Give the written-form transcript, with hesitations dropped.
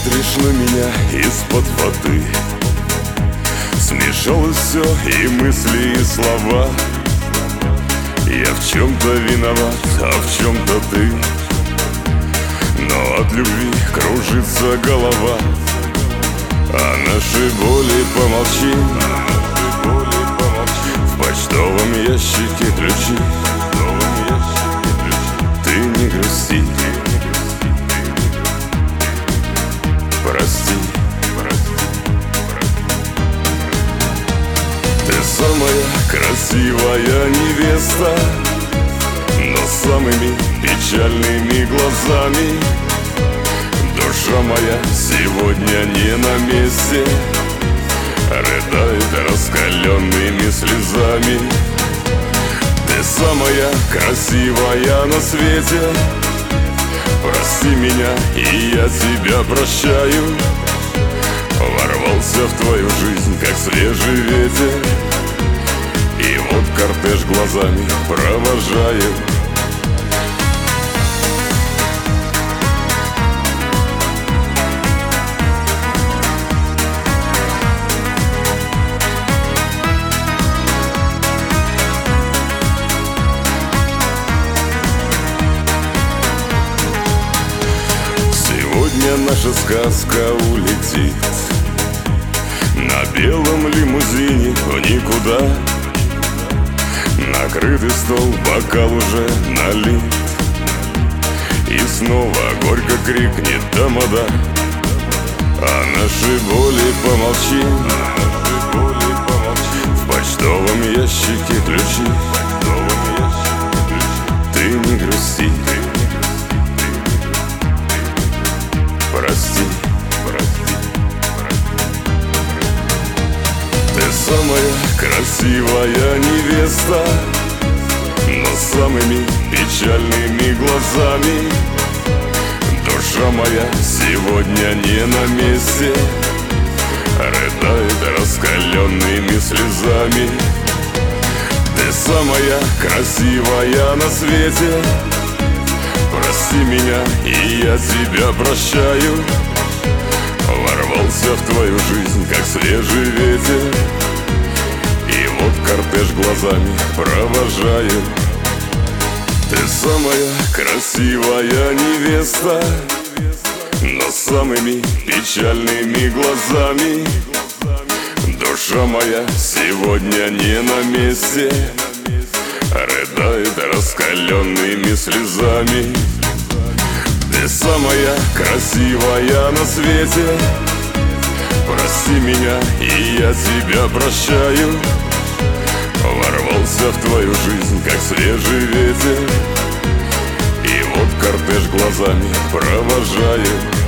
смотришь на меня из-под воды. Смешалось все, и мысли, и слова. Я в чем-то виноват, а в чем-то ты. Но от любви кружится голова. О нашей боли помолчим. В почтовом ящике ключи. Ты не грусти. Прости. Ты самая красивая невеста, но самыми печальными глазами. Душа моя сегодня не на месте, рыдает раскаленными слезами. Ты самая красивая на свете. Прости меня, и я тебя прощаю. Ворвался в твою жизнь, как свежий ветер, и вот кортеж глазами провожаю. Сегодня наша сказка улетит на белом лимузине в никуда. Накрытый стол, бокал уже налит, и снова горько крикнет тамада. О нашей боли помолчим. В почтовом ящике ключи. Ты не грусти. Прости. Ты самая красивая невеста, но самыми печальными глазами. Душа моя сегодня не на месте, рыдает раскаленными слезами. Ты самая красивая на свете. Прости меня, и я тебя прощаю. Ворвался в твою жизнь, как свежий ветер, и вот кортеж глазами провожаю. Ты самая красивая невеста, но самыми печальными глазами. Душа моя сегодня не на месте, рыдает раскаленными слезами. Ты самая красивая на свете. Прости меня, и я тебя прощаю. Ворвался в твою жизнь, как свежий ветер, и вот кортеж глазами провожаю.